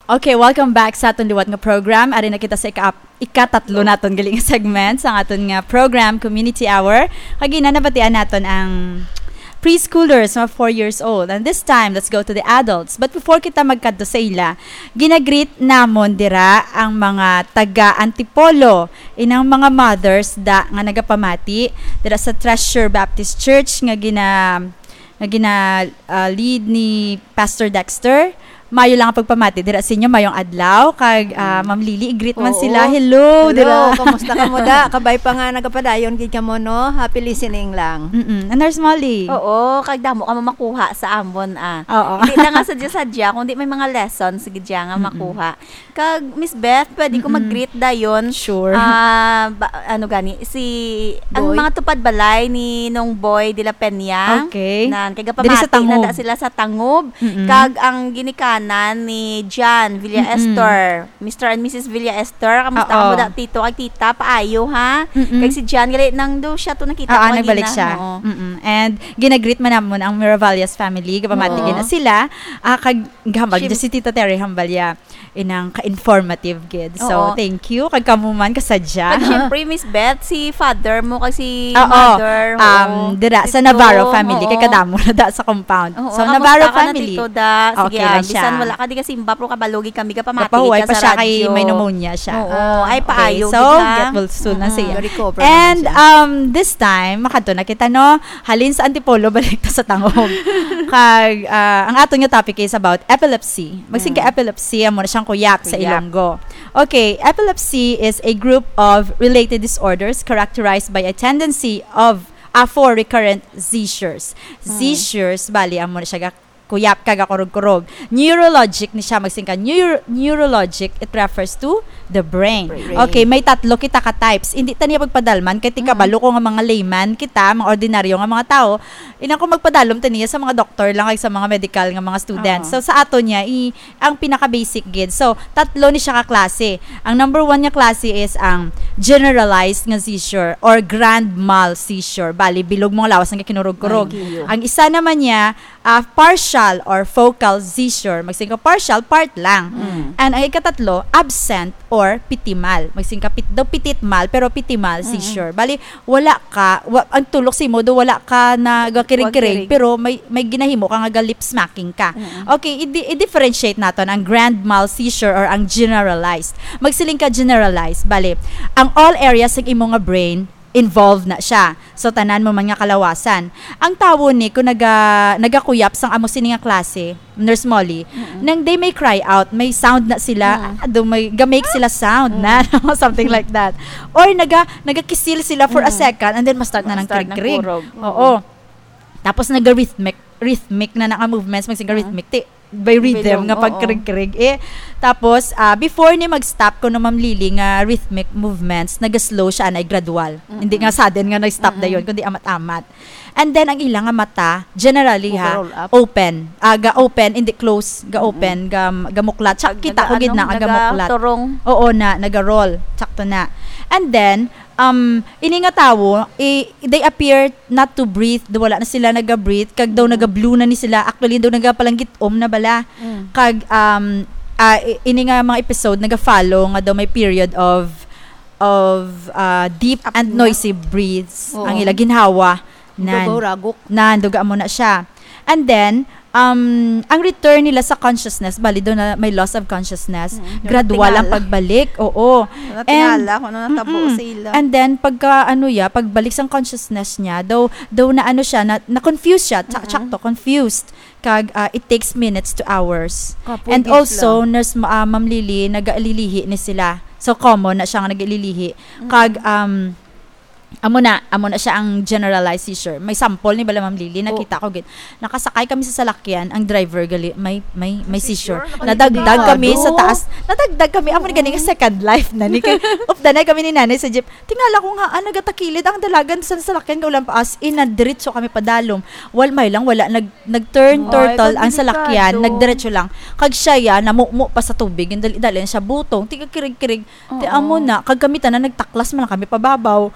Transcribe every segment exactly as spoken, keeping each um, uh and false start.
Okay, welcome back sa aton liwat nga program. Ari na kita sa ika ikatatlo naton galing segment sa aton nga program Community Hour. Kagina nabatian naton ang preschoolers mga four years old. And this time, let's go to the adults. But before kita magkadto sa ila, ginagreet namon dira ang mga taga-Antipolo, inang mga mothers da nga nagapamati dira sa Treasure Baptist Church nga gina nga gina uh, lead ni Pastor Dexter. Mayo lang ang pagpamati dira sa inyo mayong adlaw kag uh, Ma'am Lily i-greet man Oo. sila. Hello, Hello, dira. kamusta ka mo da? Kabay pa nga nagapadayon gid ka mo no. Happy listening lang. Mm. And Nurse Molly. Oo, kag damo ka makuha sa amon ah. Oo. Hindi lang nga sadya-sadya, kundi may mga lessons sige diya nga makuha. Kag Miss Beth, pwede ko mag-greet dayon. Sure. Ah, ba- ano gani si ang Boy. mga tupad balay ni nung Boy de la Peña. Okay. Nan kay Diri sa gapamati Tangob. na da sila sa Tangob. Mm-mm. Kag ang ginikanan ni John Villa Mm-mm. Esther, Mister and Missus Villa Esther, kamusta Oo. ka mo da tito kag tita paayo ha? Mm-mm. Kag si John gali nang do siya to nakita Oo, ko nagbalik gina, siya. oo. Mm-mm. And ginagreet man namon ang Miravalles family. Kapamati Oo. na sila. Ah, kag gahambal Sim- si Tita Terry Hambalya inang ka-informative gid. So, Oo. thank you. Kag kamuman kasadya. Pag syempre, Miss Beth, si father mo kasi Oo. mother. Um, oo. dira sa Tito, Navarro family. oo. Kay kadamo na da sa compound. Oo, So, kamusta Navarro ka na, family. Tito da? Sige, Okay ah, lang siya. bisan wala ka di ka simba, pero kabalugi kami ka pamati Kapahuway ka pa sa siya radyo. kay may pneumonia siya. Oo, ay paayo. Okay, so, kita. get well soon na Mm. siya. Recover And naman siya. um this time makato na kita no halin sa Antipolo balik ta sa Tangob. Kag ah, ang ato nga topic is about epilepsy. Magsing ka epilepsy amo na siyang kuyak sa Kuyak. Ilonggo. Okay, epilepsy is a group of related disorders characterized by a tendency of uh, for recurrent seizures. Seizures bali amo na siya ga- kuyap kaga kurog-kurog. Neurologic ni siya magsingka Neuro- neurologic it refers to the brain. Brain. Okay, may tatlo kita ka types. Hindi ta niya pagpadalman kay tika balo ko nga mga layman kita, mga ordinaryo nga mga tao. Ina ko magpadalom taniya sa mga doktor lang kay sa mga medical nga mga students. Oo. So sa ato niya i ang pinaka basic gid. So tatlo ni siya ka klase. Ang number one niya klase is ang generalized nga seizure or grand mal seizure. Bali bilog mga lawas nga kinurog-kurog. Ay, giyo. Ang isa naman niya uh, partial or focal seizure. Magsing ka partial, part lang. And ang ikatatlo, absent or pitimal. Magsing ka pit, daw pititmal, pero pitimal seizure. Bali, wala ka, wa, ang tulok si mo, do wala ka na gakirig-kirig, Wag kirig. pero may, may ginahimo ka nga lip smacking ka. Okay, i- i-differentiate natin ang grand mal seizure or ang generalized. Magsiling ka generalized. Bali, ang all areas ng imo nga brain, involved na siya. So, tanan mo man nga kalawasan. Ang tawo ni, kung naga, nagakuyap sang amo sini nga klase, Nurse Molly, nang they may cry out, may sound na sila, ado may gamake sila sound na, something like that. Or naga, nagakisil sila for a second, and then ma-start na ng Ma-start ng kirig-kirig. kurog. Oo. Tapos naga-rhythmic, rhythmic na naka movements, magsiga rhythmic, ti, by rhythm Bilog, nga oo. pagkirig-kirig. Eh, tapos, ah, before ni mag-stop ko no Ma'am Lily nga rhythmic movements, nag-slow siya na gradual. Hindi nga sudden nga nag-stop na yun, kundi amat-amat. And then, ang ilang nga mata, generally ha, Overall up. open. Ah, ga-open, hindi close. Ga-open, ga, ga-muklat. Tsak, kita ko gid na, ang ga-muklat. Turong. Oo na, naga-roll. Sakto na. And then, um, ini nga tawo, eh, they appear not to breathe. Do wala na sila naga-breathe. Kag daw naga-blue na ni sila. Actually, daw nagapalanggit-om na bala. Kag, um, ah, i- ini nga mga episode, naga-follow nga daw may period of of uh, deep and noisy breaths. Oo. Ang ila ginhawa. Nan Ragok. na duga mo na siya. And then, um, ang return nila sa consciousness, bali doon na may loss of consciousness, gradual ang tingala. pagbalik. Oo. Natingala ko ano natabo Mm-mm. sa ila. And then, pagka, ano ya, pagbalik sa consciousness niya, daw, daw na ano siya, na, na-confuse siya, tsak, tsak to, confused. Kag, uh, it takes minutes to hours. Kapugis And also, lang. nurse uh, Ma'am Lily, nag-alilihi ni sila. So, common na siya nga nag-alilihi. Kag, um, amo na, amo na siya ang generalized seizure. May sample ni bala Ma'am Lily, nakita ko gid. Nakasakay kami sa salakyan, ang driver gali may may may seizure. seizure? Nadagdag kami sa Delikado. taas. Nadagdag kami amo ni gani nga second life na ni kay of danay kami ni nanay sa jeep. Tingala ko nga ano gatakilid ang dalagan sa salakyan kaulan pa as in na diretso kami padalom. Wal may lang wala nag nag-turn Ay, turtle ang delikado. salakyan, nagdiretso lang. Kag siya ya namukmo pa sa tubig, and dali dali siya butong, tiga kirig-kirig. Ti amo na kag kami tanan nagtaklas man lang kami pababaw. Wala kami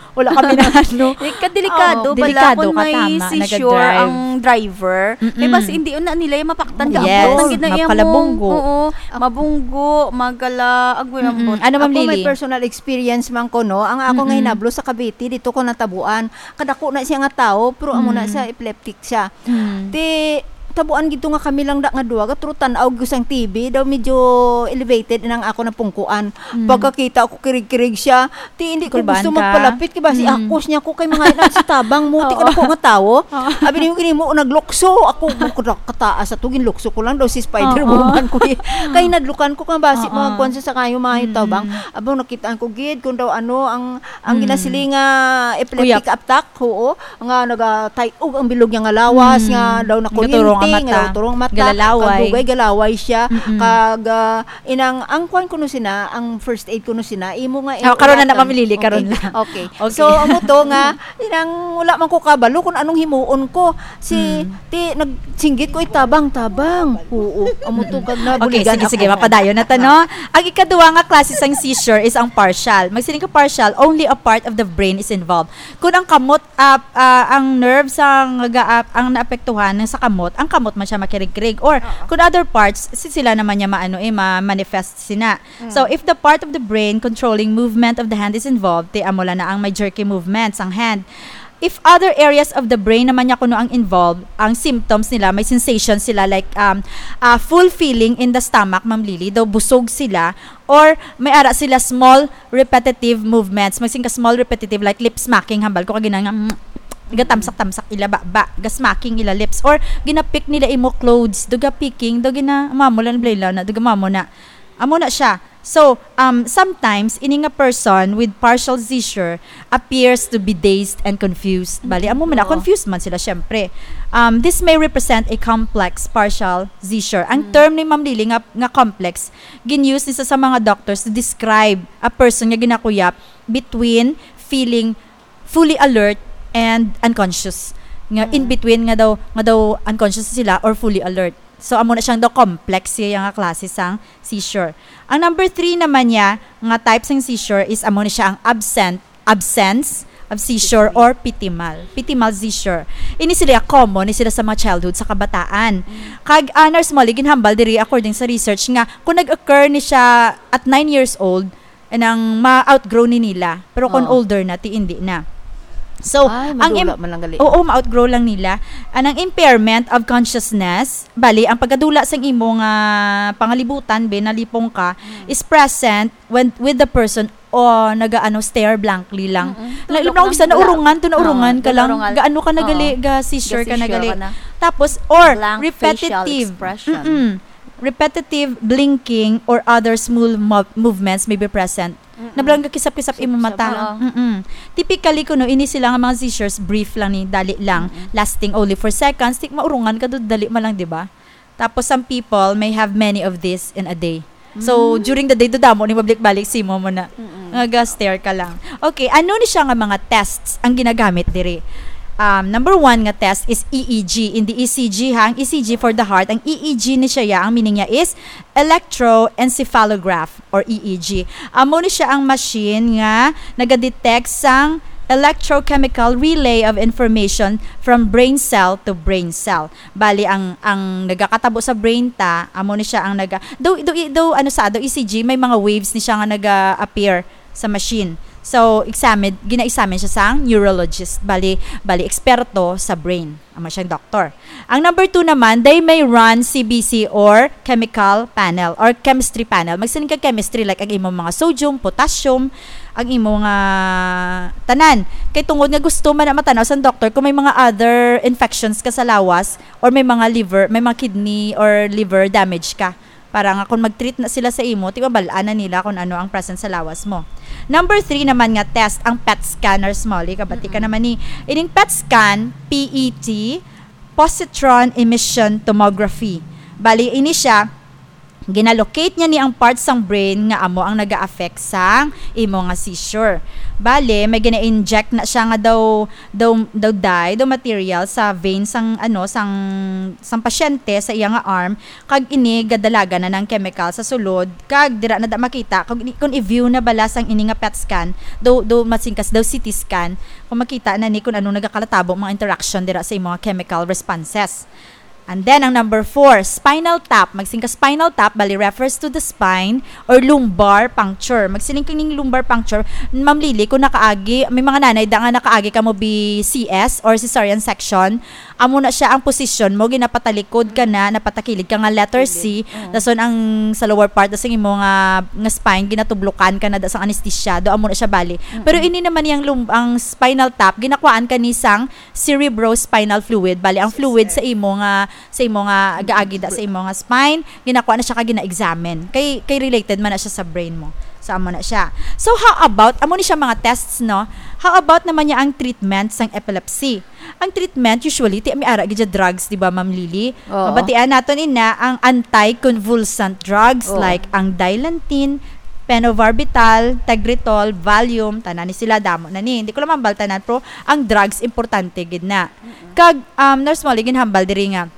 kami na ano. Kadelikado Oo, bala delikado kung ka, may tama, seizure nag-drive. ang driver. Mm-mm. Eh basi hindi na nila yung mapaktan ka. Yes, Ang gid na iya mo. mapalabunggo. Oo, mabunggo, magala, agway Mm-mm. mabot. Ano, Ma'am Ako may Lily? personal experience man ko, no? Ang ako nga Mm-mm. hinablo sa Cavite, dito ko natabuan. Kadako na siya nga tao, pero amo na Mm. siya, epileptic siya. Mm. Ti tabuan gito nga kami lang da nga duwa ka tro tan-aw gusang T V daw medyo elevated nang ako na pungkuan. Mm. Pagkakita ako kirig-kirig siya, ti hindi ko Kulbaan gusto ka? magpalapit kay basi Mm. akos niya ko kay mga ina si tabang mo ti Oo. ka nga tawo. Abi ni kini mo naglukso ako ko kataas sa tugin lukso ko lang daw si Spider Woman ko. Kay nadlukan ko kang basi Oo. mga kwansa sa kayo mga tabang. Abang nakitaan ko gid kun daw ano ang ang ginasilinga epileptic attack oo nga naga tight og ang bilog niya nga lawas Mm. nga daw na Gaturong ang kuryente mata. nga daw turong mata Galalaway. kag dugay galaway siya Mm-mm. kag ah, inang ang kwan kuno sina ang first aid kuno sina imo nga Oh, karon na na, iulatan. Ma'am Lily, karon okay. lang. Okay. Okay. So amo to nga inang wala man ko kabalo kung anong himuon ko si Mm. ti nagsinggit ko itabang tabang oo amo to kag Okay, nabuligan sige, ako. sige, mapadayon na to, no? Ang ikaduwa nga klase sang seizure is ang partial. Magsiling ka partial, only a part of the brain is involved. Kung ang kamot, uh, uh, ang nerves ang, uh, ang naapektuhan ng sa kamot, ang kamot man siya makirig-kirig. Or, kung other parts, si sila naman niya maano, eh, ma-manifest sina. So, if the part of the brain controlling movement of the hand is involved, ti amula na ang may jerky movements, ang hand. If other areas of the brain naman niya kuno ang involved, ang symptoms nila, may sensations sila like um, uh, full feeling in the stomach, Ma'am Lily, daw busog sila, or may ara sila small repetitive movements, magsing ka small repetitive like lip smacking, hambal ko kaginang mm, gatamsak-tamsak ila ba, ba gasmacking ila lips, or ginapik nila imo clothes, duga picking, duga na mamulan blayla na, duga mamo na. Amo na siya. So, um, sometimes, ini nga person with partial seizure appears to be dazed and confused. Bali, amo man na, confused man sila, syempre. Um, this may represent a complex partial seizure. Ang term ni Ma'am Lily nga, nga complex, ginuse nisa sa mga doctors to describe a person nga ginakuyap between feeling fully alert and unconscious. Nga, in between nga daw, nga daw unconscious sila or fully alert. So, amo na siyang daw complex siya nga klase sang seizure. Ang number three naman niya, nga types ng seizure is amo na siya ang absent, absence of seizure or pitimal. Pitimal seizure. Ini sila common, ni sila sa mga childhood, sa kabataan. Kag uh, nurse Molly, ginhambal diri according sa research nga, kung nag-occur ni siya at nine years old, anang ma-outgrow ni nila. Pero kung Oo. older na, ti hindi na. So, Ay, ang madula im- man lang gali. Oo, ma-outgrow lang nila. Anang impairment of consciousness, bali, ang pagkadula sa imo nga pangalibutan, be, nalipong ka, is present when with the person o naga-ano, stare blankly lang. Mm-mm. Na, Tulok na, lang. isa, naurungan, to naurungan Oo, ka lang. naurungan. Gaano ka nagali, Oo. ga seizure ka Ga-seizure nagali. ka na. Tapos, or, Blank repetitive. facial expression. Mm-mm. Repetitive blinking or other small mo- movements may be present. Nablang kisap-kisap imo mata. Oo. Mm-mm. Typically kuno ini sila nga mga seizures brief lang ni dali lang, lasting only for seconds. Tik maurungan ka do dali man lang, di ba? Tapos some people may have many of this in a day. So during the day do damo ni mabalik-balik simo mo na. Nga stare ka lang. Okay, ano ni siya nga mga tests ang ginagamit diri? Um, number one nga test is E E G. In the E C G, ha? Ang E C G for the heart, ang E E G ni siya, ya, ang meaning niya is electroencephalograph or E E G. Amo ni siya ang machine nga nagadetect sang electrochemical relay of information from brain cell to brain cell. Bali ang ang nagakatabo sa brain ta, amo ni siya ang naga do do, do ano sa do E C G may mga waves ni siya nga naga-appear sa machine. So, examine, gina-examine siya sang neurologist. Bali, bali, eksperto sa brain. Ama siyang doktor. Ang number two naman, they may run C B C or chemical panel or chemistry panel. Magsiling ka chemistry like ang imong mga sodium, potassium, ang imong nga tanan. Kay tungod nga gusto man na matanaw sa doktor kung may mga other infections ka sa lawas or may mga liver, may mga kidney or liver damage ka. Para nga kung mag-treat na sila sa imo, tiba balaan na nila kung ano ang present sa lawas mo. Number three naman nga test, ang P E T scanner, Smalley. Kabati ka naman ni. Ining P E T scan, P E T, positron emission tomography. Bali, ini siya, ginalocate niya ni ang parts sang brain nga amo ang naga-affect sang imo nga seizure. Bale, may gina-inject na siya nga daw daw daw dye, daw material sa vein sang ano sang sang pasyente sa iya nga arm, kag ini gadalaga na ng chemical sa sulod, kag dira na da makita kung kung i-view na bala sang ini nga P E T scan, daw daw masingkas daw C T scan, kung makita na ni kung ano nagakalatabo mga interaction dira sa imo nga chemical responses. And then, ang number four, spinal tap. Magsiling ka spinal tap, bali refers to the spine or lumbar puncture. Magsiling ka ning lumbar puncture, Ma'am Lily, kung nakaagi, may mga nanay, da nga nakaagi ka mo bi C S or cesarean section, amo na siya ang position mo, ginapatalikod ka na, napatakilig ka nga letter C, mm-hmm. dason ang sa lower part, dason imo nga, nga spine, ginatublukan ka na, dason anesthesia, do amo na siya bali. Mm-hmm. Pero ini naman yung lum- ang spinal tap, ginakuan ka ni sang cerebrospinal fluid, bali ang fluid sa imo nga sa imo nga agaagida sa imo nga spine, ginakuha na siya kag gina-examine. Kay kay related man na siya sa brain mo. So amo na siya. So how about amo ni siya mga tests, no? How about naman niya ang treatment sang epilepsy? Ang treatment usually ti mi ara gid drugs, di ba Ma'am Lily? Oo. Mabatian naton ina ang anti-convulsant drugs Oo. like ang Dilantin, Phenobarbital, Tegretol, Valium, tanan ni sila damo na ni. Hindi ko lang mambal tanan, pero ang drugs importante gid na. Kag um nurse mo ligin hambal diri nga.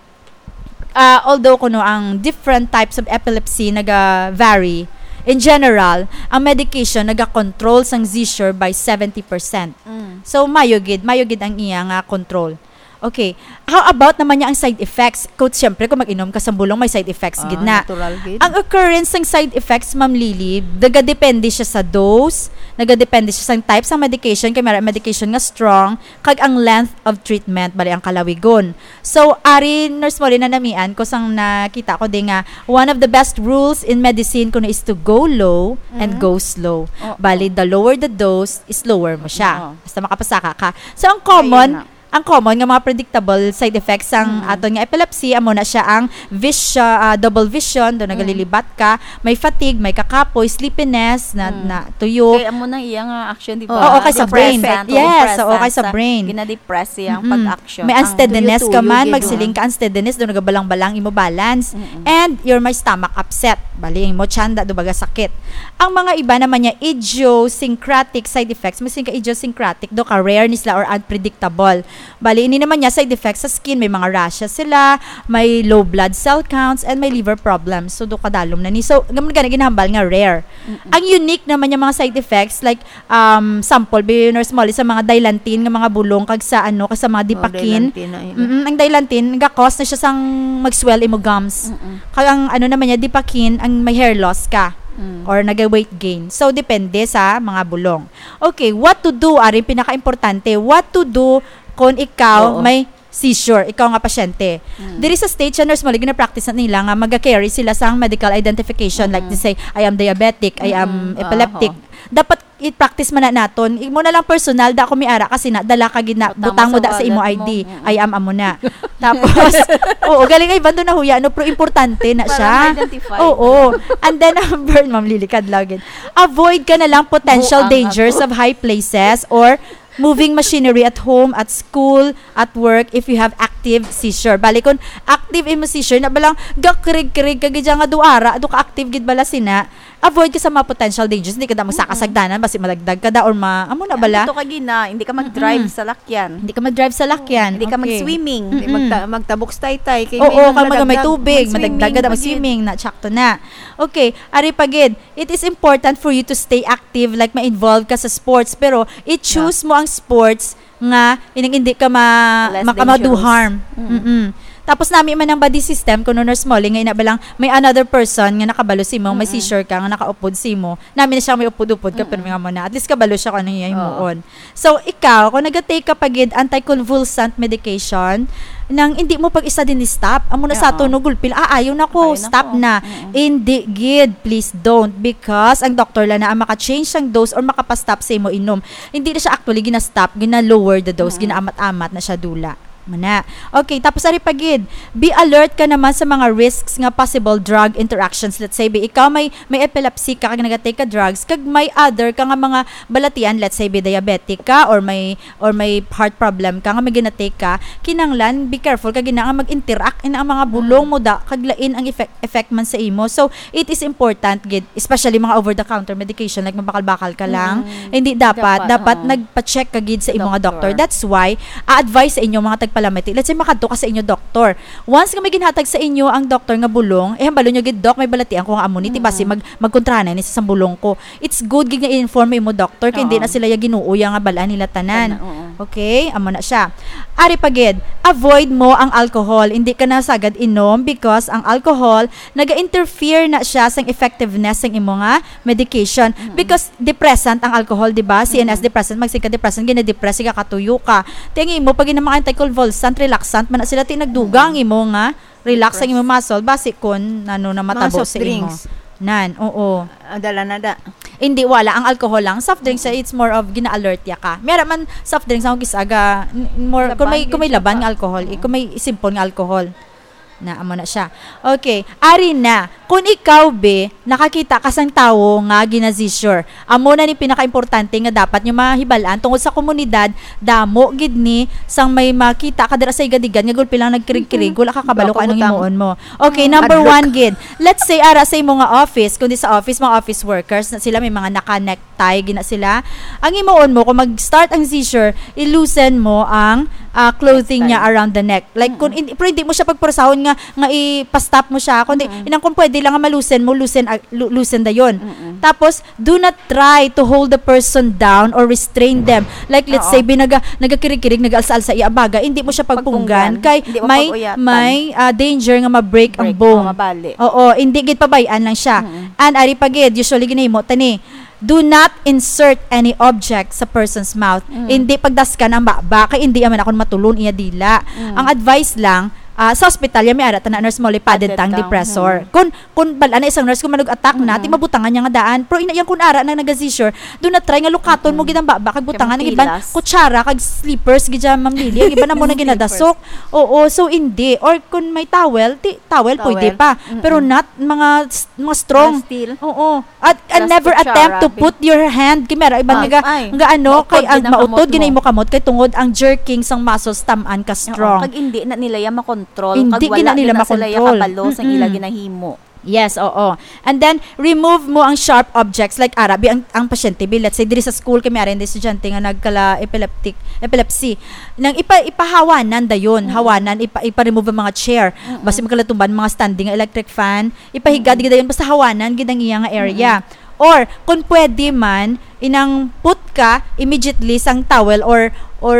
Uh, although kuno ang different types of epilepsy naga vary, in general, ang medication naga-control sang seizure by seventy percent. Mm. So mayo gid, mayo gid ang iya nga control. Okay. How about naman niya ang side effects? Coach, syempre kung mag-inom ka sa bulong, may side effects Ah, gid na. natural gid. Ang occurrence ng side effects, Ma'am Lily, nagadepende siya sa dose, nagadepende siya sa type ng medication, kay may medication nga strong, kag ang length of treatment, bali ang kalawigon. So, ari, nurse mo rin na namian, ko sang nakita ko din nga, one of the best rules in medicine kuno is to go low and go slow. Oo. Bali, the lower the dose, is lower mo siya. Oo. Basta makapasaka ka. So, ang common, Ayun na. ang common nga mga predictable side effects ang mm. aton nga epilepsy, amo na siya ang vision, uh, double vision, do nagalilibat ka, may fatigue, may kakapoy, sleepiness, na, Mm. na tuyo. Kaya mo nang iya nga action, di ba? Oo, okay sa brain. Depressant, Yes, depressant oo, okay sa brain. Gina-depress iyang Mm-mm. pag-action. May Ang unsteadiness ka tuyo-tuyo man, gid, magsiling ka unsteadiness, doon nagabalang-balang imo balance. Mm-mm. And your my stomach upset. Bali, mo chanda, do baga sakit. Ang mga iba naman niya, idiosyncratic side effects, mas ka idiosyncratic, do ka rare nisla or unpredictable. Bali, ini naman niya side effects sa skin, may mga rashes sila, may low blood cell counts, and may liver problems. So, do kadalom na ni. So, gamon gana ginahambal nga rare. Mm-mm. Ang unique naman yung mga side effects, like, um, sample, nurse Molly, sa mga Dilantin, nga mga bulong, kag sa ano, kag sa mga dipakin. Oh, Dilantin na yun. Mm-mm, ang Dilantin, nagka-cause na siya sang mag-swell imo gums. Mm-mm. Kaya ang ano naman niya, dipakin, ang may hair loss ka. Mm. Or nag-weight gain. So, depende sa mga bulong. Okay, what to do? Ari, pinaka-importante. What to do kung ikaw Oo. may seizure, ikaw nga pasyente. Mm. Diri sa state siya, nurse mo, gina-practice na nila nga mag-carry sila sa medical identification. Like, they say, I am diabetic, I am Mm, epileptic. Dapat i-practice man na naton. Imo na lang personal, da ko miara kasi na, dala ka gina, Butang mo butang mo sa da sa imo wallet I D. mo. Mm. I am amo na. Tapos, oo, galing ay bando na huya, no, pero importante na Para siya. ma-identify. Oo. And then, number, Ma'am Lily, kadlagin. Avoid ka na lang potential Buang dangers ako. of high places or moving machinery at home, at school, at work, if you have active seizure. Bali, kung active imo seizure, na balang gakrig-krig ka gidya nga duara, do ka active gid bala sina, avoid ka sa mga potential dangers. Hindi ka da magsakasagdanan, basi malagdag ka da, or ma, amo na bala? Ito ka gina, hindi ka mag-drive Mm-mm. sa lakyan. Hindi ka mag-drive sa lakyan. Hindi ka Okay. mag-swimming. Di Mm-mm. magta- magtabok sa taytay kay Oo, may kung mga may nadagdag, tubig, mag-swimming, madagdaga da pagid. mag-swimming, na tsakto na. Okay, ari pagid, it is important for you to stay active, like ma-involve ka sa sports, pero i-choose mo ang sports nga ining hindi ka ma, Less maka ma-do dangerous. harm. Mm. Mm-mm. Tapos nami man ang body system, kung nurse mo, nga inabalang may another person nga nakabalo si mo, may Mm-mm. seizure ka, nga nakaupod si mo, namin na siya may upod-upod ka, pero nga mo na, at least kabalo siya kung ano yung Oo. moon. So, ikaw, kung nag-take ka pagid anti-convulsant medication, nang hindi mo pag isa din stop, amo na sa Oo. tunog gulpil, ah, ayaw na ko, Ayaw na stop ko. na. Mm-mm. Hindi, gid, please don't, because ang doktor lang na ang maka-change ang dose or makapastop sa imo inom. Hindi na siya actually gina-stop, gina-lower the dose, Mm-mm. ginaamat-amat na siya dula. Mana. Okay, tapos ari pagid, be alert ka naman sa mga risks nga possible drug interactions. Let's say, be, ikaw may may epilepsy ka kag nagatake ka drugs, kag may other ka nga mga balatian, let's say, be diabetic ka or may or may heart problem ka nga may ginatake ka, kinanglan be careful kag ina nga mag-interact ina ang mga bulong mo da kag lain ang effect effect man sa imo. So, it is important gid, especially mga over the counter medication like mabakal-bakal ka lang, mm. hindi dapat dapat, dapat uh, nagpa-check ka gid sa imo nga doctor. That's why a-advise sa inyo mga tagpalamati. Let's say makadto ka sa inyo doktor. Once nga may ginhatag sa inyo ang doktor nga bulong, eh hambalo nyo gid doc may balatian ko nga amo ni mm-hmm. basi mag magkontrana ni sa bulong ko. It's good gid nga i-inform mo doktor kay hindi na sila ya ginuuya nga balaan nila tanan. Okay, amo na siya. Ari pagid, avoid mo ang alcohol. Hindi ka na sagad inom because ang alcohol naga-interfere na siya sa effectiveness ng imo nga medication. Mm-hmm. Because depressant ang alcohol, di ba? C N S mm-hmm. depressant, magsika depressant, gina-depress ka katuyo ka. Tingi mo pag ina mga anticonvulsant, relaxant man na sila tinagdugang imo nga relax ang imo muscle base kon ano na matabo sa imo. Nan, oo. Adala na da. Hindi wala ang alcohol lang. Soft drinks mm-hmm. it's more of gina-alert ya ka. Meron man soft drinks ang gisaga more kung may kung may laban nga alcohol, mm-hmm. kung may simple nga alcohol. Na amo na siya. Okay, ari na. Kung ikaw be nakakita ka sang tawo nga gina-seizure, amo na ni pinaka-importante nga dapat nyo mahibalaan tungod sa komunidad, damo gid ni sang may makita ka dira sa igadigan nga gulpi lang nagkirig-kirig, wala ka kabalo ka anong himuon mo. Okay, number one gid. Let's say ara sa imong nga office, kundi sa office mga office workers na sila may mga naka-necktie gina sila. Ang himuon mo kung mag-start ang seizure, i-loosen mo ang uh, clothing niya around the neck. Like kung in, pero hindi mo siya pagprosahon nga nga i-stop mo siya kundi mm-hmm. inang kung pwede lang nga malusen mo loosen uh, loosen da yon. Mm-hmm. Tapos do not try to hold the person down or restrain them. Like let's Uh-oh. say binaga nagakirig-kirig nag-alsa-alsa iabaga, hindi mo siya pagpunggan kay may may uh, danger nga ma-break ang bone. Oo, hindi gid pabayaan lang siya. Mm-hmm. And ari pagid usually ginahimo tani, do not insert any object sa person's mouth. Mm. Hindi pagdaskan ang baba kay hindi man akon matulon iya dila. Mm. Ang advice lang Uh, sa hospital, yung may ara, tanan nurse mo, padded tang depressor. Hmm. Kung, kung bala na isang nurse, kung manug-attack na, hmm. mabutangan niya nga daan. Pero ina, yung kung ara na nag-seizure, do na try nga lukaton hmm. mo, ginang baba, kag butangan, ng iban, kutsara, kag slippers, gidya mamili, ang iban na mo na ginadasok. Oo, so hindi. Or kung may towel, ti, towel, towel, pwede pa. Mm-mm. Pero not mga, mga strong. Steel. Oo. At and never attempt to put your hand, kimera, iban nga, nga ano, kay ang mautod, ginay mo kamot, kay tungod, ang jerking sang muscles, tamaan ka strong. Kag hindi na nila yung makontrol. Hindi gina nila makontrol. Sa ila ginahimo. Yes, oo. And then, remove mo ang sharp objects like arabi, ang, ang pasyente, let's say, diri sa school, kami arin, di estudyante nga nagkala epileptic, epilepsy. Nang ipa, ipahawanan da yun, mm-hmm. hawanan, ipa, ipa-remove ang mga chair, mm-hmm. basta magkalatumban, mga standing, electric fan, ipahigad, mm-hmm. gida yun, basta hawanan, gidang iya nga area. Mm-hmm. Or, kung pwede man, inang put ka immediately sang towel or or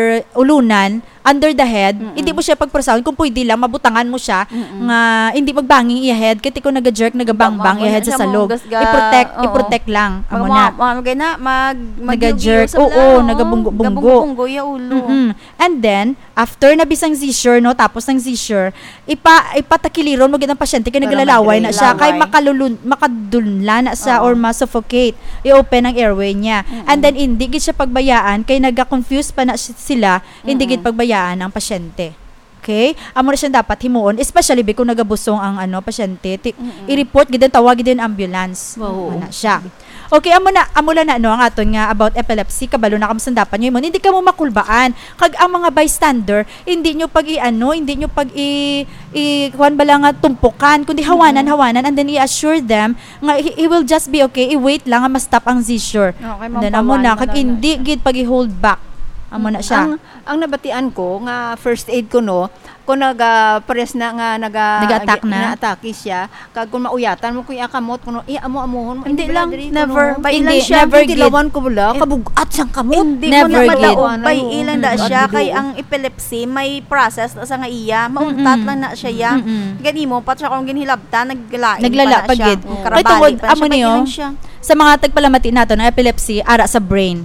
ulunan under the head, mm-mm. hindi mo siya pagprosahon, kung pwede lang, mabutangan mo siya, mm-mm. nga, hindi magbanging iya head, kaya ko nag-jerk, nagabangbang iya head sa salog. I-protect, oh, i-protect lang. Amo na. Mag, na, mag, nag-jerk, oo, nagabunggo-bunggo. Nagabunggo ya ulo. Mm-mm. And then, after na bisang seizure, no, tapos ng seizure, ipa, ipatakiliron mo ginang pasyente, kaya naglalaway na siya, kaya makalulun, makadunla na siya, uh-huh. or ma-suffocate, i-open ang airway niya. Mm-mm. And then, hindi gid siya pagbayaan, kaya nag-confuse pa na sila, hindi gid pagbayaan ang pasyente. Okay? Amo na siya dapat himuon, especially kung nagabusong ang ano pasyente, ti- i-report gid tawag gid ambulance. Wow. Ana siya. Okay, amo na amo na no ang aton nga about epilepsy, kabalo na kamsandapan nyo imon, hindi ka mo makulbaan. Kag ang mga bystander, hindi nyo pag i-ano, hindi nyo pag i, i kuan bala nga tumpukan, kundi hawanan, mm-hmm. hawanan, and then i-assure them nga he, he will just be okay, i-wait lang nga ma-stop ang seizure. Okay, then amo na, kag hindi gid pag i-hold back. Amo na siya. Ang, ang nabatian ko, nga first aid ko no, kung naga-press na nga, naga, nag-attack na, na-atake siya, kag kung mauyatan mo, kuya kamot, kung i-amo-amuhon mo, hindi lang, never, kuno, by ilan siya, never tilawan ko bula, kabugat siyang kamot. Hindi never ko na madaog, gid. by ilan da siya, kay ang epilepsy, may process sa nga iya, mauntat lang na siya ya. Gani mo, pat siya kung ginhilabta, naglalain naglala pa na siya. Kay tungod, amo niyo, sa mga tagpalamati nato ng epilepsy, ara sa brain. Mm-mm.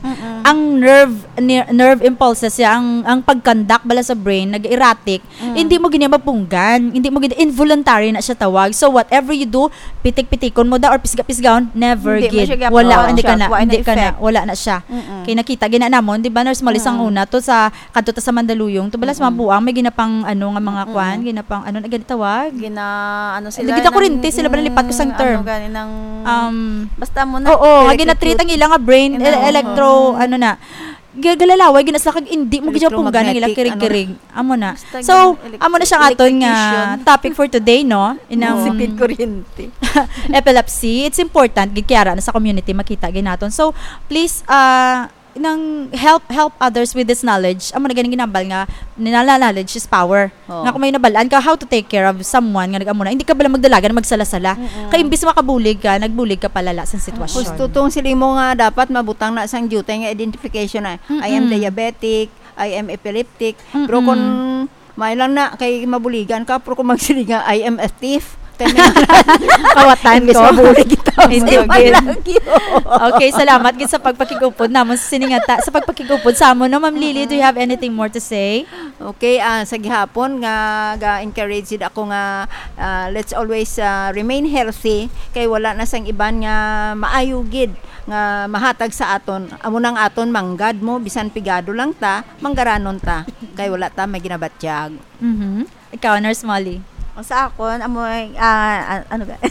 ang nerve ner- nerve impulses ya, ang ang pagkandak bala sa brain nag-erratic, mm. hindi mo gini mapunggan, hindi mo gini involuntary na siya tawag. So whatever you do, pitik-pitikon mo da or pisga-pisgaon, never Hindi gid. mo siya Wala gapon hindi ka siya, na, wala hindi na ka na, effect. wala na siya. Mm-mm. Kay nakita gina namon, di ba nurse Molly sang una to sa kadto ta sa Mandaluyong, to bala sa mabuang may ginapang ano nga mga kwan, ginapang ano na gani tawag. Gina, ano sila. Nagita ng- kurinti sila ba nalipat ko sang term? Ano, gani ng, Um basta mo na. Oo, nga ginatreat ang ilang nga brain Ina- ele- electro ano na. Ga- Galalaway ginas kag hindi mo gid punggan ang ilang Electromagnetic, kirig-kirig. Amo na. Basta So, gan- amo na siya nga aton nga electrocution. topic for today, no? Inang Sipid kuryente. epilepsy. It's important gid kaya na sa community makita ginaton. So, please uh nang help help others with this knowledge. Amo na ganing ginambal nga nala knowledge is power. Oo. Nga kung may nabalaan ka how to take care of someone nga nagamo na hindi ka bala magdalaga na magsalasala. Kay imbis makabulig ka, nagbulig ka palala sa sitwasyon. Gusto tong sili mo nga dapat mabutang na sang duty nga identification na. I am Mm-mm. diabetic, I am epileptic. Mm-mm. Pero kung may lang na kay mabuligan ka, pero kung magsili nga I am a thief. Kawatan Imbis ko. mabulig kita. Hindi May gid. lang yun. Okay, salamat gid sa pagpakigupod namon sa siningata sa pagpakigupod sa amon no Ma'am Lily, do you have anything more to say? Okay, ah sa gihapon nga ga-encourage ako nga ah, let's always ah, remain healthy kay wala na sang iban nga maayo gid nga mahatag sa aton. Amo nang aton manggad mo bisan pigado lang ta, manggaranon ta kay wala ta may ginabatyag. Mhm. Ikaw, Nurse Molly. O sa akon, amoy, ah, ano ba?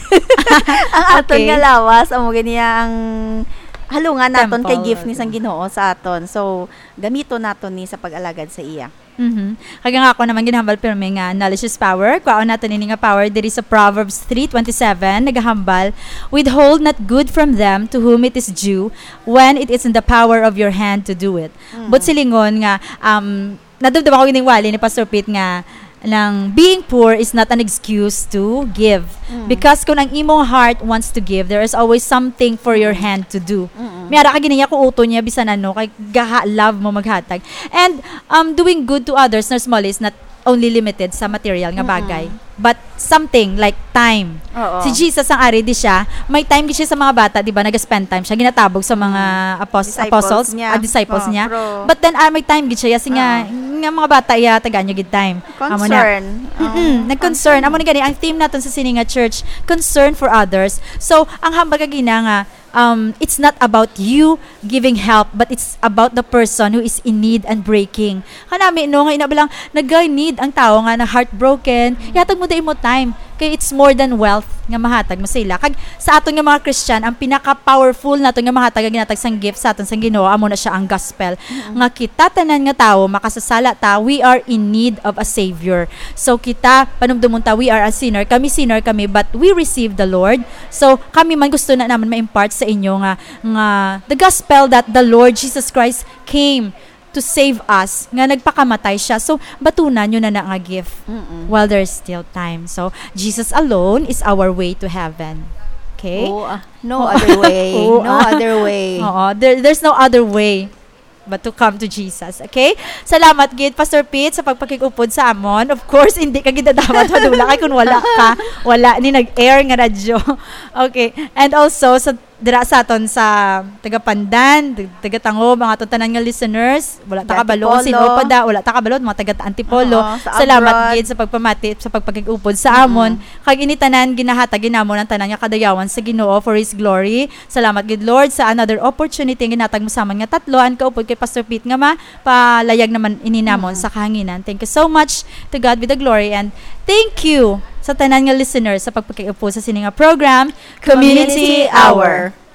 Ang aton Okay. nga lawas, amo ganyan ang halungan naton kay Temple. gift ni sang Ginoo sa aton. So, gamito naton ni sa pag-alagad sa iya. Mhm. Kaya nga ako naman ginahambal pirmi nga knowledge is power. Kuwaon natin ini nga power diri sa Proverbs three twenty-seven nagahambal, withhold not good from them to whom it is due when it is in the power of your hand to do it. But silingon nga um nadumdum ako gining wali ni Pastor Pete nga ng being poor is not an excuse to give. Because kung ang imong heart wants to give, there is always something for your hand to do. Mayara ka ginaya ko uto niya bisan ano kay gaha love mo maghatag. And um doing good to others na small is not only limited sa material nga bagay, but something like time. Oo. Si Jesus ang ari di siya, may time di siya sa mga bata, di ba? Nag-spend time siya, ginatabog sa mga apos- Disciples apostles, niya. ah, disciples Oo, niya. pero- But then ah, may time gid siya, kasi nga, nga mga bata ya taga niya gid time. Amo na. Concern. Mm-mm, nag-concern. Amo ni gani ang theme natin sa Sininga Church, concern for others. So, ang hambal kagina nga um it's not about you giving help, but it's about the person who is in need and breaking. Kanami no nga inabalang nag-need ang tao nga na heartbroken. Yatag mo dai mo time kay it's more than wealth nga mahatag mo sila. Kag sa aton nga mga Christian, ang pinaka-powerful nato nga mahatag nga ginatag sang gift sa aton sang Ginoo amo na siya ang gospel. Nga kita tanan nga tawo makasasala ta, we are in need of a savior. So kita panumdumon ta, we are a sinner. Kami sinner kami, but we receive the Lord. So kami man gusto na naman ma-impart sa inyo nga nga the gospel that the Lord Jesus Christ came to save us, nga nagpakamatay siya. So, batunan nyo na na nga gift while there's still time. So, Jesus alone is our way to heaven. Okay? Oh, ah, no other way. Oo, No ah. other way. Oo, there, there's no other way but to come to Jesus. Okay? Salamat gid Pastor Pete sa pagpakigupod sa amon. Of course, hindi ka gid dapat madula kay kun wala ka, wala ni nag-air nga radyo. Okay. And also sa dira sa aton sa taga Pandan, taga Tango, mga aton tanan nga listeners, wala ta kabalo Antipolo. sino pa da, wala ta kabalo mga taga Antipolo. Oo, sa Salamat abroad. gid sa pagpamati sa pagpakigupod sa amon. Kag ini tanan ginahatag ginamon ang tanan nga kadayawan sa Ginoo for His glory. Salamat gid Lord sa another opportunity nga ginatag mo sa amon nga tatlo an kaupod kay Pastor Pete nga ma palayag naman ini namon sa kahanginan. Thank you so much, to God be the glory, and thank you sa tanan nga listeners sa pagpakiupo sa sininga program Community Hour.